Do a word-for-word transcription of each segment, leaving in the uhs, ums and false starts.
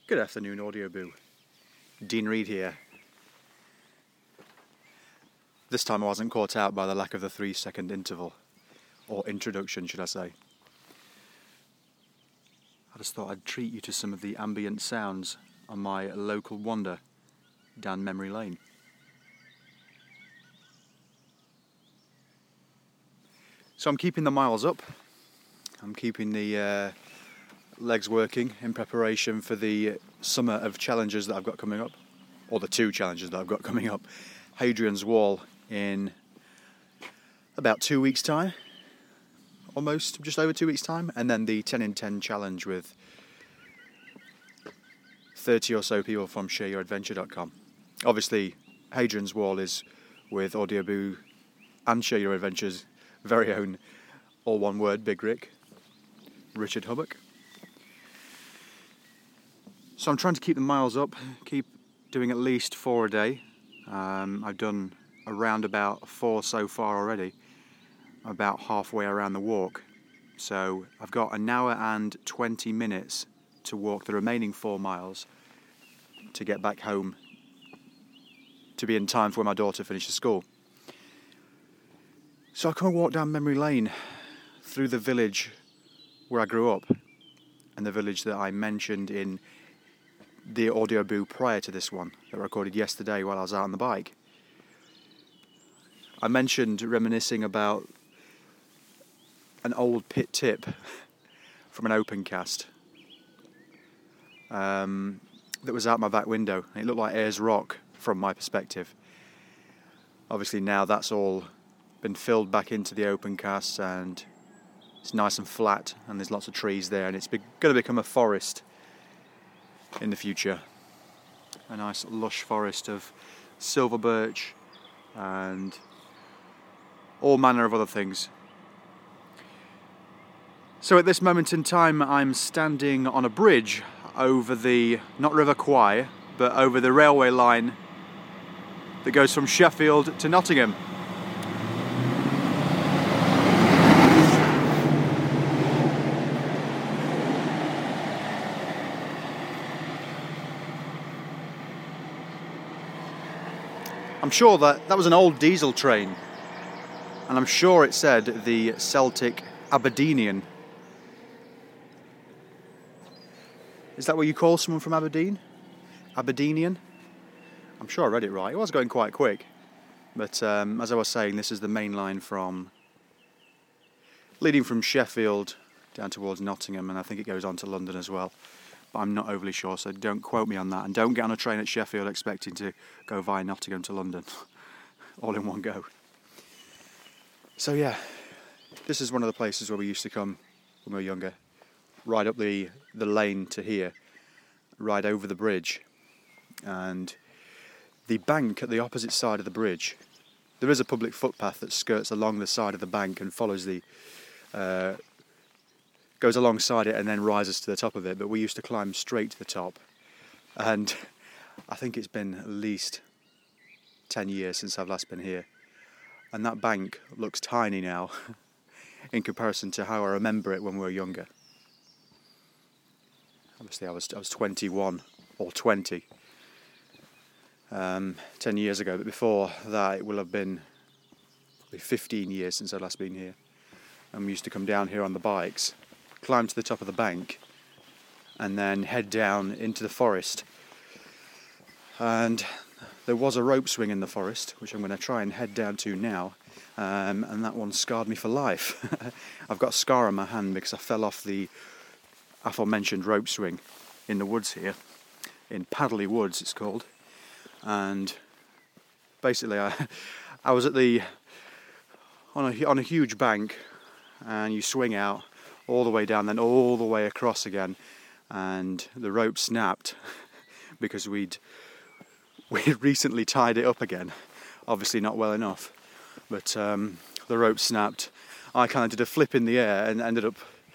Good afternoon, Audioboo. Dean Reed here. This time I wasn't caught out by the lack of the three second interval, or introduction should I say. I just thought I'd treat you to some of the ambient sounds on my local wander down memory lane. So I'm keeping the miles up, I'm keeping the uh, legs working in preparation for the summer of challenges that I've got coming up, or the two challenges that I've got coming up. Hadrian's Wall in about two weeks' time, almost, just over two weeks' time, and then the ten in ten challenge with thirty or so people from share your adventure dot com. Obviously, Hadrian's Wall is with Audioboo and Share Your Adventure's very own, all one word, Big Rick, Richard Hubbock. So I'm trying to keep the miles up, keep doing at least four a day. Um, I've done around about four so far already, about halfway around the walk. So I've got an hour and twenty minutes to walk the remaining four miles to get back home to be in time for when my daughter finishes school. So I come and walk down memory lane through the village where I grew up and the village that I mentioned in the Audioboo prior to this one that I recorded yesterday while I was out on the bike. I mentioned reminiscing about an old pit tip from an open cast um, that was out my back window. It looked like Ayers Rock from my perspective. Obviously now that's all been filled back into the open cast and it's nice and flat and there's lots of trees there and it's be- going to become a forest in the future. A nice lush forest of silver birch and all manner of other things. So at this moment in time I'm standing on a bridge over the, not River Kwai, but over the railway line that goes from Sheffield to Nottingham. I'm sure that that was an old diesel train, and I'm sure it said the Celtic Aberdeenian. Is that what you call someone from Aberdeen? Aberdeenian? I'm sure I read it right. It was going quite quick, but um, as I was saying, this is the main line from leading from Sheffield down towards Nottingham, and I think it goes on to London as well. But I'm not overly sure, so don't quote me on that. And don't get on a train at Sheffield expecting to go via Nottingham to London, all in one go. So yeah, this is one of the places where we used to come when we were younger. Ride up the, the lane to here, ride over the bridge, and the bank at the opposite side of the bridge. There is a public footpath that skirts along the side of the bank and follows the... Uh, goes alongside it and then rises to the top of it, but we used to climb straight to the top, and I think it's been at least ten years since I've last been here, and that bank looks tiny now in comparison to how I remember it when we were younger. Obviously I was I was twenty-one or twenty um, ten years ago, but before that it will have been probably fifteen years since I've last been here, and we used to come down here on the bikes, climb to the top of the bank and then head down into the forest. And there was a rope swing in the forest, which I'm going to try and head down to now, um, and that one scarred me for life. I've got a scar on my hand because I fell off the aforementioned rope swing in the woods here, in Padley Woods it's called, and basically I, I was at the on a, on a huge bank, and you swing out all the way down, then all the way across again, and the rope snapped because we'd we'd recently tied it up again, obviously not well enough, but um, the rope snapped. I kind of did a flip in the air and ended up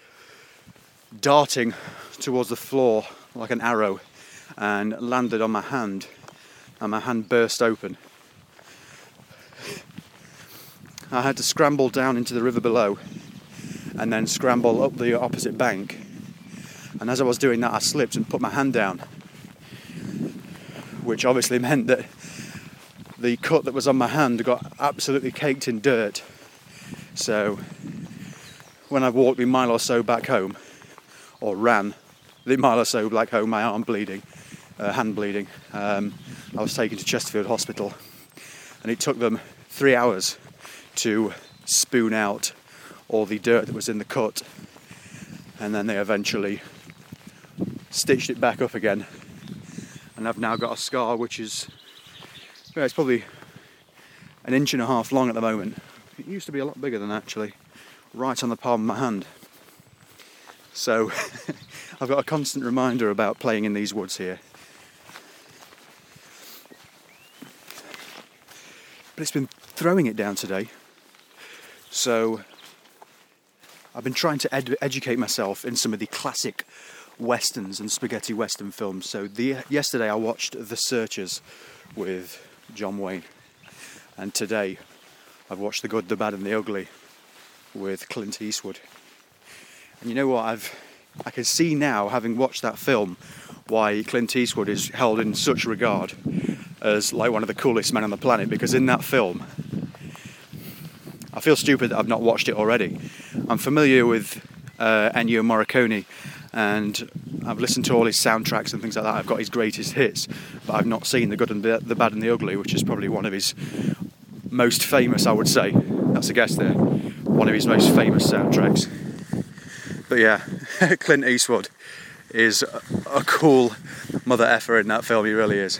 darting towards the floor like an arrow and landed on my hand, and my hand burst open. I had to scramble down into the river below and then scramble up the opposite bank, and as I was doing that I slipped and put my hand down which obviously meant that the cut that was on my hand got absolutely caked in dirt. So when I walked the mile or so back home, or ran the mile or so back home, my arm bleeding, uh, hand bleeding, um, I was taken to Chesterfield Hospital, and it took them three hours to spoon out all the dirt that was in the cut, and then they eventually stitched it back up again, and I've now got a scar which is, well, it's probably an inch and a half long at the moment. It used to be a lot bigger than that, actually, right on the palm of my hand. So I've got a constant reminder about playing in these woods here. But it's been throwing it down today, so I've been trying to ed- educate myself in some of the classic westerns and spaghetti western films. So the yesterday I watched The Searchers with John Wayne, and today I've watched The Good, the Bad and the Ugly with Clint Eastwood. And you know what, I've I can see now, having watched that film, why Clint Eastwood is held in such regard as like one of the coolest men on the planet, because in that film, I feel stupid that I've not watched it already. I'm familiar with uh, Ennio Morricone, and I've listened to all his soundtracks and things like that. I've got his greatest hits, but I've not seen The Good and the Bad and the Ugly, which is probably one of his most famous, I would say. That's a guess there. One of his most famous soundtracks. But yeah, Clint Eastwood is a, a cool mother effer in that film, he really is.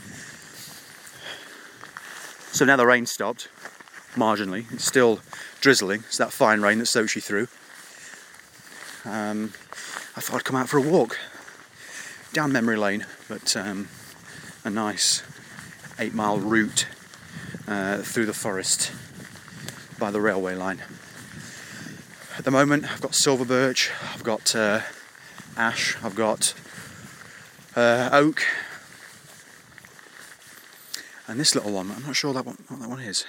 So now the rain stopped, marginally. It's still drizzling. It's that fine rain that soaks you through. Um, I thought I'd come out for a walk down memory lane, but um, a nice eight mile route uh, through the forest by the railway line. At the moment I've got silver birch, I've got uh, ash, I've got uh, oak, and this little one, I'm not sure that one, what that one is.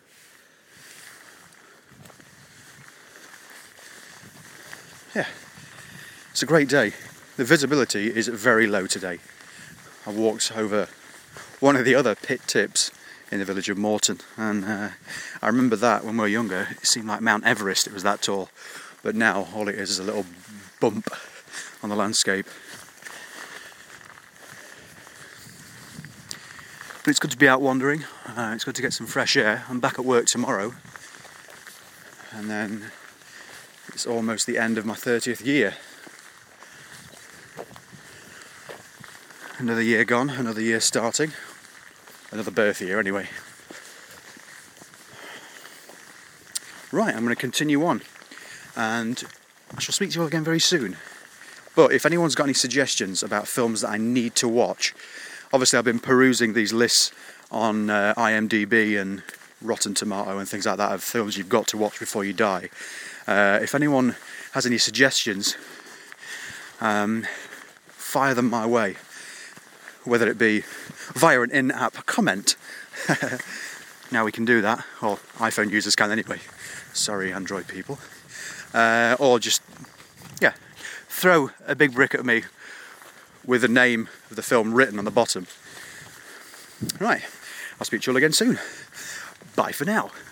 Yeah, it's a great day. The visibility is very low today. I walked over one of the other pit tips in the village of Morton, and uh, I remember that when we were younger, it seemed like Mount Everest, it was that tall, but now all it is is a little bump on the landscape. But it's good to be out wandering, uh, it's good to get some fresh air. I'm back at work tomorrow, and then it's almost the end of my thirtieth year. Another year gone, another year starting. Another birth year anyway. Right, I'm going to continue on, and I shall speak to you all again very soon. But if anyone's got any suggestions about films that I need to watch, obviously I've been perusing these lists on uh, I M D B and Rotten Tomato and things like that of films you've got to watch before you die. Uh, if anyone has any suggestions, um, fire them my way. Whether it be via an in-app comment. Now we can do that, or iPhone users can anyway. Sorry, Android people. Uh, or just, yeah, throw a big brick at me with the name of the film written on the bottom. Right, I'll speak to you all again soon. Bye for now.